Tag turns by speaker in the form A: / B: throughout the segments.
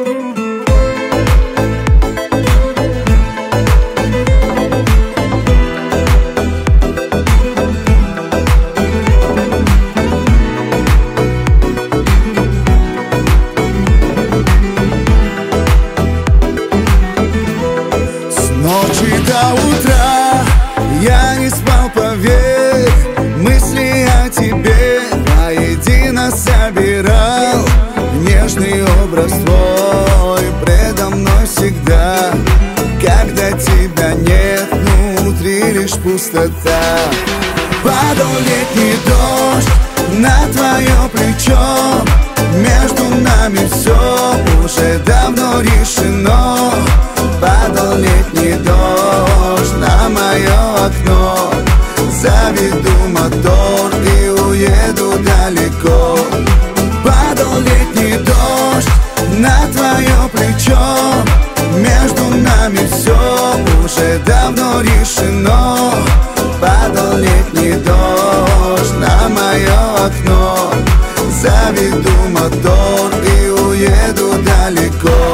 A: До утра я не спал, поверь. Мысли о тебе воедино собирал. Нежный образ твой предо мной всегда. Когда тебя нет, внутри лишь пустота. Падал летний дождь на твое плечо. Между нами все уже давно решено. Падал летний дождь на мое окно. Заведу мотор и уеду далеко. Падал летний дождь на твое плечо. Между нами все уже давно решено. Падал летний дождь на мое окно. Заведу мотор и уеду далеко.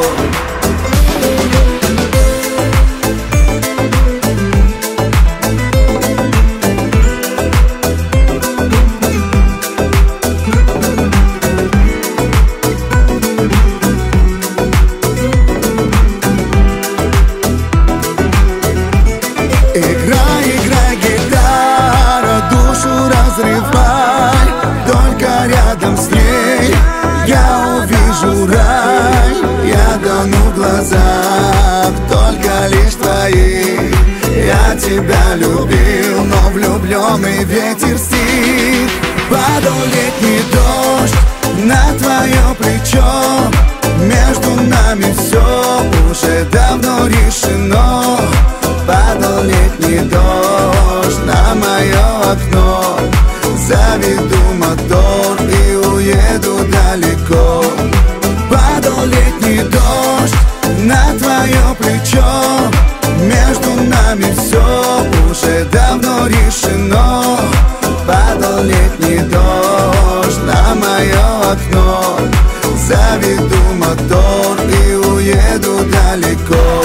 A: Играй, гитара, душу разрывай. Только рядом с ней я увижу рай. Я тону в глазах, только лишь твои. Я тебя любил, но влюбленный ветер стих. Падал летний дождь на твое плечо. Между нами все уже давно решено. Падал летний дождь на мое окно. Заведу мотор и уеду далеко. Падал летний дождь на твое плечо. Между нами все уже давно решено. Падал летний дождь на мое окно. Заведу мотор и уеду далеко.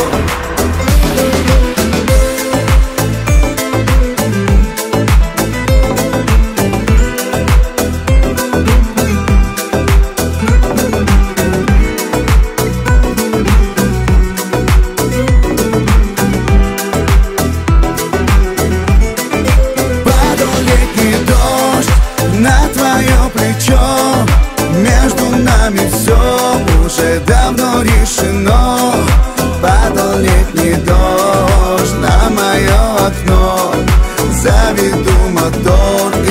A: На твое плечо. Между нами все уже давно решено. Падал летний дождь на мое окно. Заведу мотор